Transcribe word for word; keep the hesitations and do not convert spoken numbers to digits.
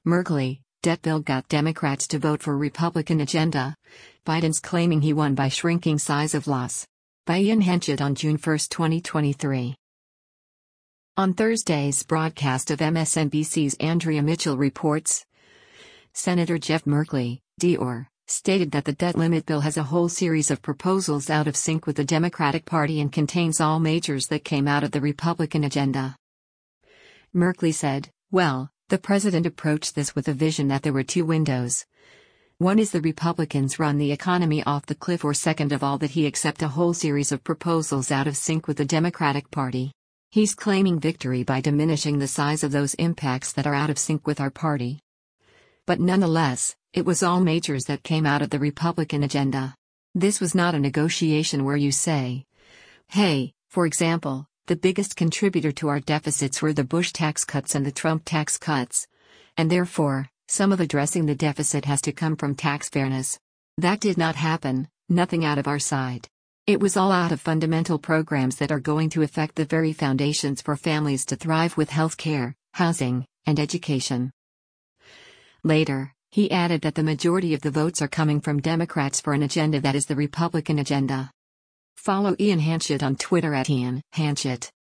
Merkley, debt bill got Democrats to vote for Republican agenda. Biden's claiming he won by shrinking size of loss. By Ian Henchett on June first, twenty twenty-three. On Thursday's broadcast of M S N B C's Andrea Mitchell Reports, Senator Jeff Merkley, D R, stated that the debt limit bill has a whole series of proposals out of sync with the Democratic Party and contains all majors that came out of the Republican agenda. Merkley said, "Well, the president approached this with a vision that there were two windows. One is the Republicans run the economy off the cliff, or second of all that he accept a whole series of proposals out of sync with the Democratic Party. He's claiming victory by diminishing the size of those impacts that are out of sync with our party. But nonetheless, it was all majors that came out of the Republican agenda. This was not a negotiation where you say, hey, for example, the biggest contributor to our deficits were the Bush tax cuts and the Trump tax cuts, and therefore, some of addressing the deficit has to come from tax fairness. That did not happen, nothing out of our side. It was all out of fundamental programs that are going to affect the very foundations for families to thrive with health care, housing, and education." Later, he added that the majority of the votes are coming from Democrats for an agenda that is the Republican agenda. Follow Ian Henchett on Twitter at Ian Henchett.